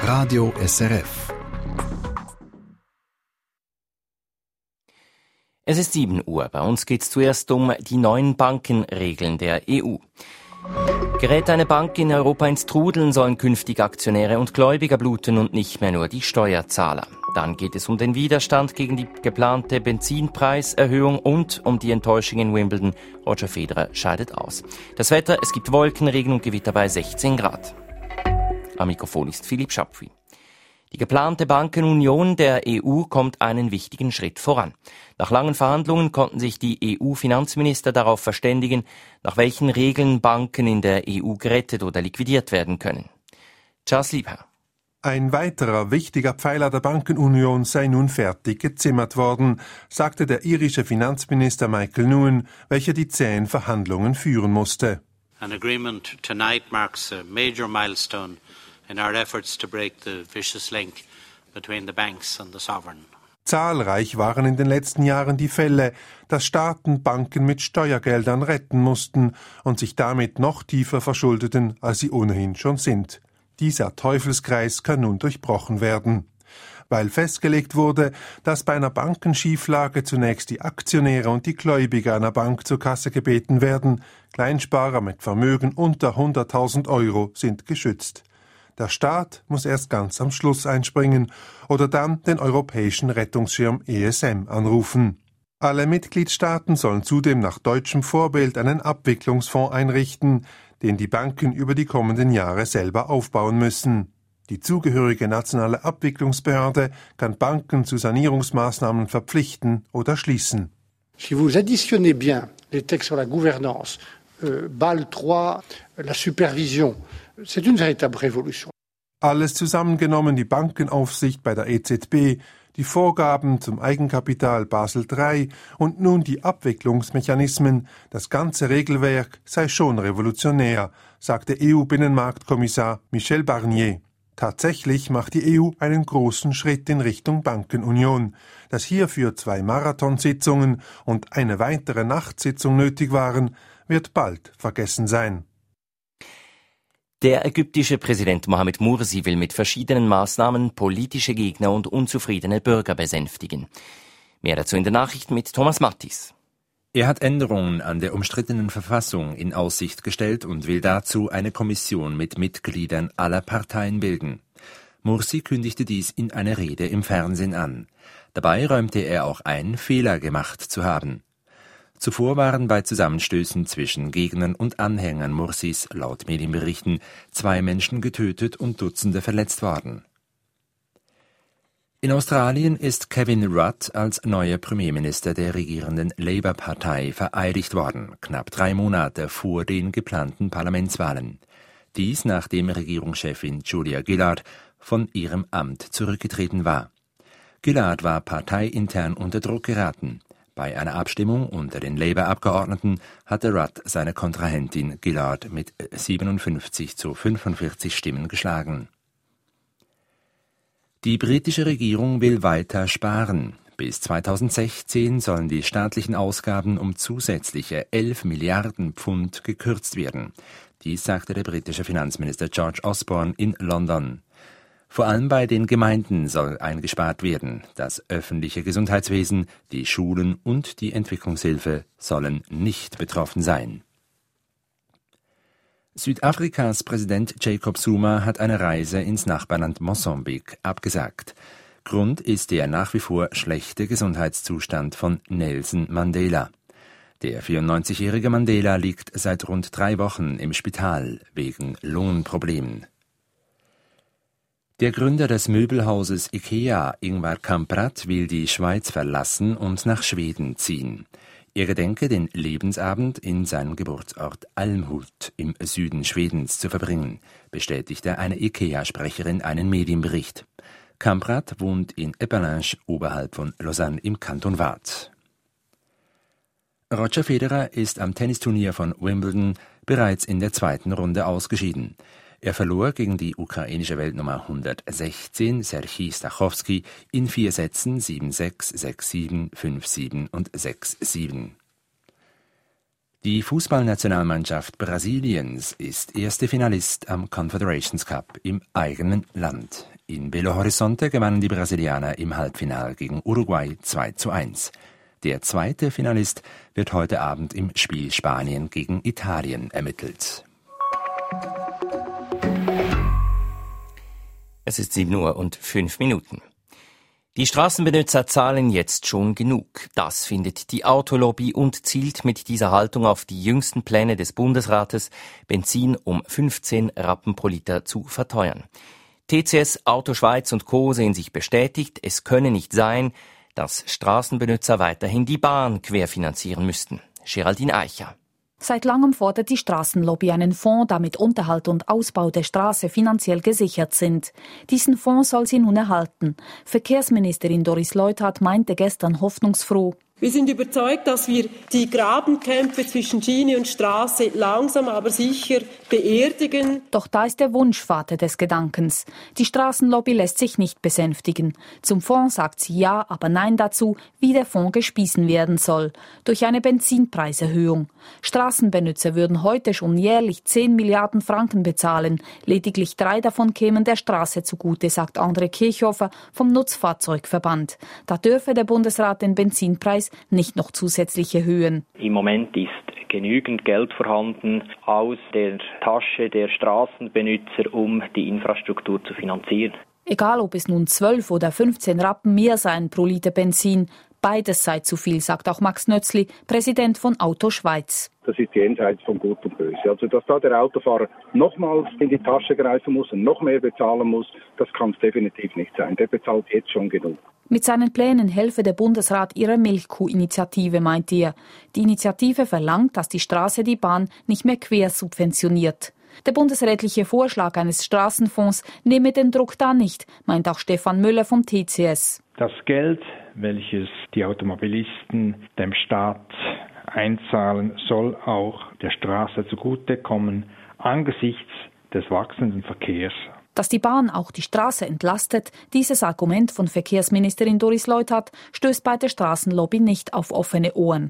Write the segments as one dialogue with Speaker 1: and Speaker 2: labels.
Speaker 1: Radio SRF.
Speaker 2: Es ist 7 Uhr. Bei uns geht es zuerst um die neuen Bankenregeln der EU. Gerät eine Bank in Europa ins Trudeln, sollen künftig Aktionäre und Gläubiger bluten und nicht mehr nur die Steuerzahler. Dann geht es um den Widerstand gegen die geplante Benzinpreiserhöhung und um die Enttäuschung in Wimbledon. Roger Federer scheidet aus. Das Wetter, es gibt Wolken, Regen und Gewitter bei 16 Grad. Am Mikrofon ist Philipp Schapfui. Die geplante Bankenunion der EU kommt einen wichtigen Schritt voran. Nach langen Verhandlungen konnten sich die EU-Finanzminister darauf verständigen, nach welchen Regeln Banken in der EU gerettet oder liquidiert werden können. Charles Liebherr.
Speaker 3: Ein weiterer wichtiger Pfeiler der Bankenunion sei nun fertig gezimmert worden, sagte der irische Finanzminister Michael Nouwen, welcher die zähen Verhandlungen führen musste.
Speaker 4: An agreement tonight marks a major milestone in our efforts to break the vicious link between the banks and the sovereign.
Speaker 3: Zahlreich waren in den letzten Jahren die Fälle, dass Staaten Banken mit Steuergeldern retten mussten und sich damit noch tiefer verschuldeten, als sie ohnehin schon sind. Dieser Teufelskreis kann nun durchbrochen werden. Weil festgelegt wurde, dass bei einer Bankenschieflage zunächst die Aktionäre und die Gläubiger einer Bank zur Kasse gebeten werden, Kleinsparer mit Vermögen unter 100.000 Euro sind geschützt. Der Staat muss erst ganz am Schluss einspringen oder dann den europäischen Rettungsschirm ESM anrufen. Alle Mitgliedstaaten sollen zudem nach deutschem Vorbild einen Abwicklungsfonds einrichten, den die Banken über die kommenden Jahre selber aufbauen müssen. Die zugehörige nationale Abwicklungsbehörde kann Banken zu Sanierungsmaßnahmen verpflichten oder schließen.
Speaker 5: Si vous additionnez bien les textes sur la gouvernance, Bâle III, la supervision, c'est une véritable révolution.
Speaker 3: Alles zusammengenommen, die Bankenaufsicht bei der EZB, die Vorgaben zum Eigenkapital Basel III und nun die Abwicklungsmechanismen, das ganze Regelwerk sei schon revolutionär, sagte EU-Binnenmarktkommissar Michel Barnier. Tatsächlich macht die EU einen großen Schritt in Richtung Bankenunion. Dass hierfür 2 Marathonsitzungen und eine weitere Nachtsitzung nötig waren, wird bald vergessen sein.
Speaker 2: Der ägyptische Präsident Mohamed Mursi will mit verschiedenen Maßnahmen politische Gegner und unzufriedene Bürger besänftigen. Mehr dazu in den Nachrichten mit Thomas Mattis.
Speaker 6: Er hat Änderungen an der umstrittenen Verfassung in Aussicht gestellt und will dazu eine Kommission mit Mitgliedern aller Parteien bilden. Mursi kündigte dies in einer Rede im Fernsehen an. Dabei räumte er auch ein, Fehler gemacht zu haben. Zuvor waren bei Zusammenstößen zwischen Gegnern und Anhängern Mursis, laut Medienberichten, 2 Menschen getötet und Dutzende verletzt worden. In Australien ist Kevin Rudd als neuer Premierminister der regierenden Labour-Partei vereidigt worden, knapp 3 Monate vor den geplanten Parlamentswahlen. Dies nachdem Regierungschefin Julia Gillard von ihrem Amt zurückgetreten war. Gillard war parteiintern unter Druck geraten. Bei einer Abstimmung unter den Labour-Abgeordneten hatte Rudd seine Kontrahentin Gillard mit 57-45 Stimmen geschlagen. Die britische Regierung will weiter sparen. Bis 2016 sollen die staatlichen Ausgaben um zusätzliche 11 Milliarden Pfund gekürzt werden. Dies sagte der britische Finanzminister George Osborne in London. Vor allem bei den Gemeinden soll eingespart werden. Das öffentliche Gesundheitswesen, die Schulen und die Entwicklungshilfe sollen nicht betroffen sein. Südafrikas Präsident Jacob Zuma hat eine Reise ins Nachbarland Mosambik abgesagt. Grund ist der nach wie vor schlechte Gesundheitszustand von Nelson Mandela. Der 94-jährige Mandela liegt seit rund 3 Wochen im Spital wegen Lungenproblemen. Der Gründer des Möbelhauses IKEA, Ingvar Kamprad, will die Schweiz verlassen und nach Schweden ziehen. Er gedenke, den Lebensabend in seinem Geburtsort Almhult im Süden Schwedens zu verbringen, bestätigte eine IKEA-Sprecherin einen Medienbericht. Kamprad wohnt in Eppalinges oberhalb von Lausanne im Kanton Waadt. Roger Federer ist am Tennisturnier von Wimbledon bereits in der 2. Runde ausgeschieden. Er verlor gegen die ukrainische Weltnummer 116 Serhij Stachowski in 4 Sätzen 7-6, 6-7, 5-7 und 6-7. Die Fußballnationalmannschaft Brasiliens ist erste Finalist am Confederations Cup im eigenen Land. In Belo Horizonte gewannen die Brasilianer im Halbfinale gegen Uruguay 2:1. Der zweite Finalist wird heute Abend im Spiel Spanien gegen Italien ermittelt.
Speaker 2: Es ist 7:05 Uhr. Die Straßenbenutzer zahlen jetzt schon genug. Das findet die Autolobby und zielt mit dieser Haltung auf die jüngsten Pläne des Bundesrates, Benzin um 15 Rappen pro Liter zu verteuern. TCS, Auto Schweiz und Co. sehen sich bestätigt, es könne nicht sein, dass Straßenbenutzer weiterhin die Bahn querfinanzieren müssten. Geraldine Eicher.
Speaker 1: Seit langem fordert die Straßenlobby einen Fonds, damit Unterhalt und Ausbau der Straße finanziell gesichert sind. Diesen Fonds soll sie nun erhalten. Verkehrsministerin Doris Leuthard meinte gestern hoffnungsfroh:
Speaker 7: Wir sind überzeugt, dass wir die Grabenkämpfe zwischen Schiene und Straße langsam aber sicher beerdigen.
Speaker 1: Doch da ist der Wunsch Vater des Gedankens. Die Straßenlobby lässt sich nicht besänftigen. Zum Fonds sagt sie ja, aber nein dazu, wie der Fonds gespiesen werden soll. Durch eine Benzinpreiserhöhung. Straßenbenutzer würden heute schon jährlich 10 Milliarden Franken bezahlen. Lediglich 3 davon kämen der Straße zugute, sagt André Kirchhofer vom Nutzfahrzeugverband. Da dürfe der Bundesrat den Benzinpreis nicht noch zusätzlich erhöhen.
Speaker 8: Im Moment ist genügend Geld vorhanden aus der Tasche der Straßenbenutzer, um die Infrastruktur zu finanzieren.
Speaker 1: Egal, ob es nun 12 oder 15 Rappen mehr seien pro Liter Benzin, beides sei zu viel, sagt auch Max Nötzli, Präsident von Auto Schweiz.
Speaker 9: Das ist jenseits von Gut und Böse. Also, dass da der Autofahrer nochmals in die Tasche greifen muss und noch mehr bezahlen muss, das kann es definitiv nicht sein. Der bezahlt jetzt schon genug.
Speaker 1: Mit seinen Plänen helfe der Bundesrat ihrer Milchkuh-Initiative, meint er. Die Initiative verlangt, dass die Straße die Bahn nicht mehr quersubventioniert. Der bundesrätliche Vorschlag eines Straßenfonds nehme den Druck da nicht, meint auch Stefan Müller vom TCS.
Speaker 10: Das Geld, welches die Automobilisten dem Staat einzahlen, soll auch der Straße zugutekommen angesichts des wachsenden Verkehrs.
Speaker 1: Dass die Bahn auch die Straße entlastet, dieses Argument von Verkehrsministerin Doris Leuthard stößt bei der Straßenlobby nicht auf offene Ohren.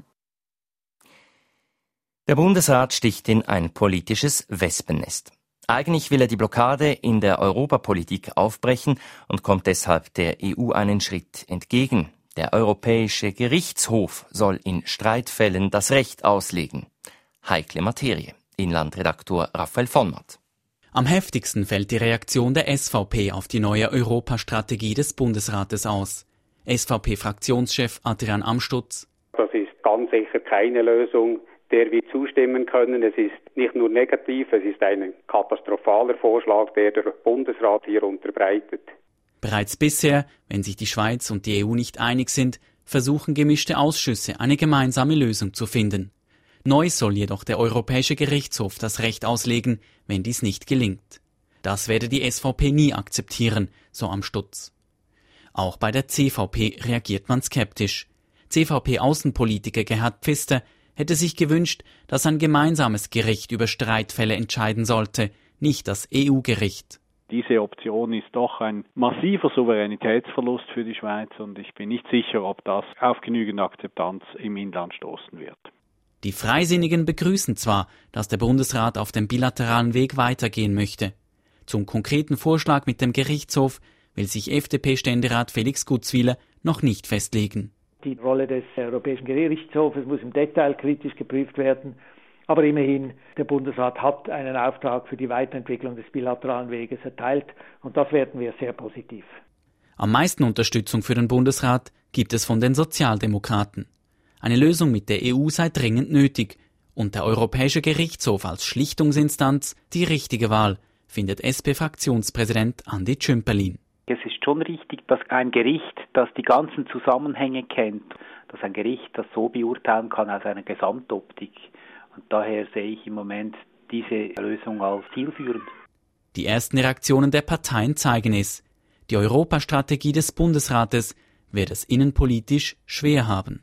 Speaker 2: Der Bundesrat sticht in ein politisches Wespennest. Eigentlich will er die Blockade in der Europapolitik aufbrechen und kommt deshalb der EU einen Schritt entgegen. Der Europäische Gerichtshof soll in Streitfällen das Recht auslegen. Heikle Materie. Inlandredaktor Raphael Vonmatt.
Speaker 11: Am heftigsten fällt die Reaktion der SVP auf die neue Europastrategie des Bundesrates aus. SVP-Fraktionschef Adrian Amstutz.
Speaker 12: Das ist ganz sicher keine Lösung, der wir zustimmen können. Es ist nicht nur negativ, es ist ein katastrophaler Vorschlag, der Bundesrat hier unterbreitet.
Speaker 11: Bereits bisher, wenn sich die Schweiz und die EU nicht einig sind, versuchen gemischte Ausschüsse, eine gemeinsame Lösung zu finden. Neu soll jedoch der Europäische Gerichtshof das Recht auslegen, wenn dies nicht gelingt. Das werde die SVP nie akzeptieren, so Amstutz. Auch bei der CVP reagiert man skeptisch. CVP-Außenpolitiker Gerhard Pfister hätte sich gewünscht, dass ein gemeinsames Gericht über Streitfälle entscheiden sollte, nicht das EU-Gericht.
Speaker 13: Diese Option ist doch ein massiver Souveränitätsverlust für die Schweiz und ich bin nicht sicher, ob das auf genügend Akzeptanz im Inland stoßen wird.
Speaker 11: Die Freisinnigen begrüßen zwar, dass der Bundesrat auf dem bilateralen Weg weitergehen möchte. Zum konkreten Vorschlag mit dem Gerichtshof will sich FDP-Ständerat Felix Gutzwiller noch nicht festlegen.
Speaker 14: Die Rolle des Europäischen Gerichtshofes muss im Detail kritisch geprüft werden. Aber immerhin, der Bundesrat hat einen Auftrag für die Weiterentwicklung des bilateralen Weges erteilt und das werten wir sehr positiv.
Speaker 11: Am meisten Unterstützung für den Bundesrat gibt es von den Sozialdemokraten. Eine Lösung mit der EU sei dringend nötig und der Europäische Gerichtshof als Schlichtungsinstanz die richtige Wahl, findet SP-Fraktionspräsident Andi Tschümperlin.
Speaker 15: Es ist schon richtig, dass ein Gericht, das die ganzen Zusammenhänge kennt, dass ein Gericht das so beurteilen kann aus einer Gesamtoptik. Und daher sehe ich im Moment diese Lösung als zielführend.
Speaker 11: Die ersten Reaktionen der Parteien zeigen es. Die Europastrategie des Bundesrates wird es innenpolitisch schwer haben.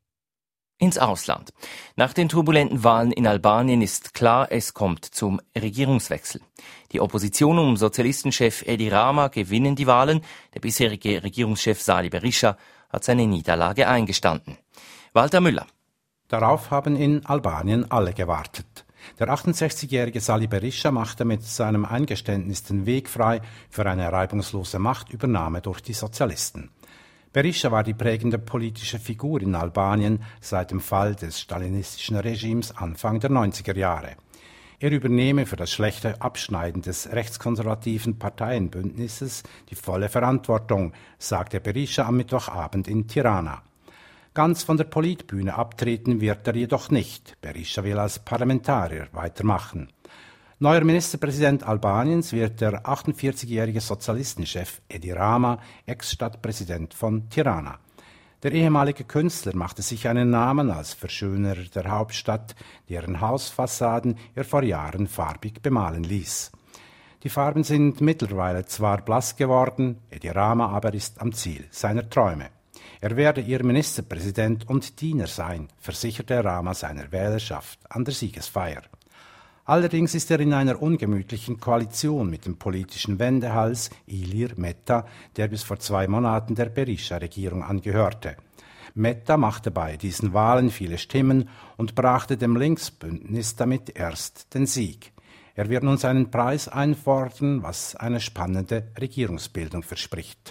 Speaker 2: Ins Ausland. Nach den turbulenten Wahlen in Albanien ist klar, es kommt zum Regierungswechsel. Die Opposition um Sozialistenchef Edi Rama gewinnen die Wahlen. Der bisherige Regierungschef Sali Berisha hat seine Niederlage eingestanden. Walter Müller.
Speaker 16: Darauf haben in Albanien alle gewartet. Der 68-jährige Sali Berisha machte mit seinem Eingeständnis den Weg frei für eine reibungslose Machtübernahme durch die Sozialisten. Berisha war die prägende politische Figur in Albanien seit dem Fall des stalinistischen Regimes Anfang der 90er Jahre. Er übernehme für das schlechte Abschneiden des rechtskonservativen Parteienbündnisses die volle Verantwortung, sagte Berisha am Mittwochabend in Tirana. Ganz von der Politbühne abtreten wird er jedoch nicht. Berisha will als Parlamentarier weitermachen. Neuer Ministerpräsident Albaniens wird der 48-jährige Sozialistenchef Edi Rama, Ex-Stadtpräsident von Tirana. Der ehemalige Künstler machte sich einen Namen als Verschönerer der Hauptstadt, deren Hausfassaden er vor Jahren farbig bemalen ließ. Die Farben sind mittlerweile zwar blass geworden, Edi Rama aber ist am Ziel seiner Träume. Er werde ihr Ministerpräsident und Diener sein, versicherte Rama seiner Wählerschaft an der Siegesfeier. Allerdings ist er in einer ungemütlichen Koalition mit dem politischen Wendehals Ilir Meta, der bis vor 2 Monaten der Berisha-Regierung angehörte. Meta machte bei diesen Wahlen viele Stimmen und brachte dem Linksbündnis damit erst den Sieg. Er wird nun seinen Preis einfordern, was eine spannende Regierungsbildung verspricht.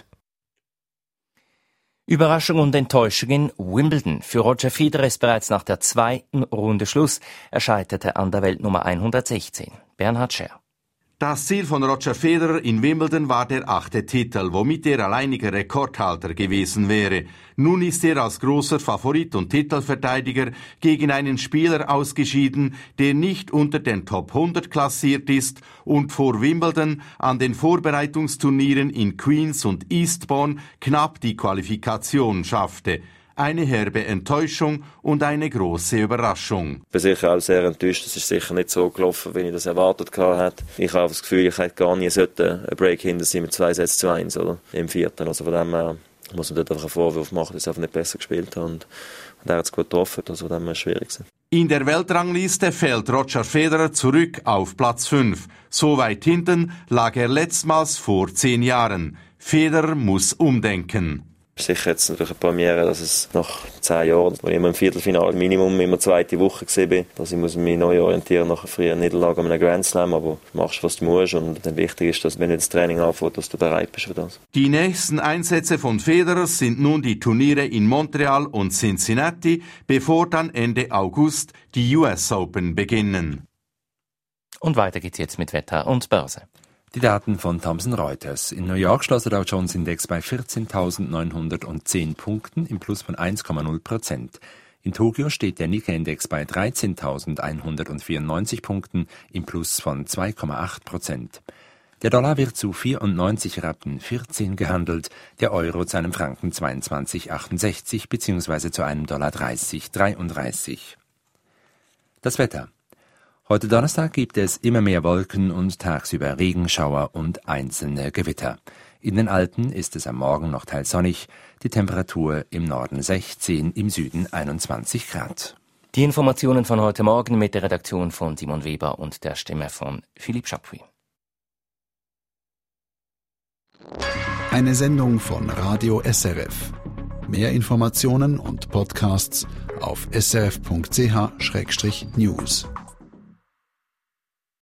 Speaker 2: Überraschung und Enttäuschung in Wimbledon. Für Roger Federer ist bereits nach der 2. Runde Schluss. Er scheiterte an der Weltnummer 116. Bernhard Scher.
Speaker 17: Das Ziel von Roger Federer in Wimbledon war der 8. Titel, womit er alleiniger Rekordhalter gewesen wäre. Nun ist er als großer Favorit und Titelverteidiger gegen einen Spieler ausgeschieden, der nicht unter den Top 100 klassiert ist und vor Wimbledon an den Vorbereitungsturnieren in Queens und Eastbourne knapp die Qualifikation schaffte. Eine herbe Enttäuschung und eine große Überraschung.
Speaker 18: Ich bin sicher auch sehr enttäuscht. Es ist sicher nicht so gelaufen, wie ich das erwartet hatte. Ich habe das Gefühl, ich hätte gar nie einen Break hinter sein mit 2-1 oder im 4. Also von dem her muss man dort einfach einen Vorwurf machen, dass ich einfach nicht besser gespielt habe. Und er hat es gut getroffen, also von dem her schwierig gewesen.
Speaker 17: In der Weltrangliste fällt Roger Federer zurück auf Platz 5. So weit hinten lag er letztmals vor 10 Jahren. Federer muss umdenken.
Speaker 18: Sicher jetzt natürlich eine Premiere, dass es nach 10 Jahren, wo ich immer im Viertelfinale Minimum immer 2. Woche gesehen bin, dass ich mich neu orientieren nach einer frühen Niederlage an einem Grand Slam, aber du machst, was du musst und dann wichtig ist, dass wenn du das Training anfängt, dass du bereit bist für das.
Speaker 17: Die nächsten Einsätze von Federer sind nun die Turniere in Montreal und Cincinnati, bevor dann Ende August die US Open beginnen.
Speaker 2: Und weiter geht's jetzt mit Wetter und Börse.
Speaker 6: Die Daten von Thomson Reuters. In New York schloss der Dow Jones Index bei 14.910 Punkten im Plus von 1,0%. In Tokio steht der Nikkei-Index bei 13.194 Punkten im Plus von 2,8%. Der Dollar wird zu 94,14 gehandelt, der Euro zu einem Franken 22,68 bzw. zu einem Dollar 30,33. Das Wetter. Heute Donnerstag gibt es immer mehr Wolken und tagsüber Regenschauer und einzelne Gewitter. In den Alpen ist es am Morgen noch teils sonnig, die Temperatur im Norden 16, im Süden 21 Grad.
Speaker 2: Die Informationen von heute Morgen mit der Redaktion von Simon Weber und der Stimme von Philipp Chapuis.
Speaker 19: Eine Sendung von Radio SRF. Mehr Informationen und Podcasts auf srf.ch/news.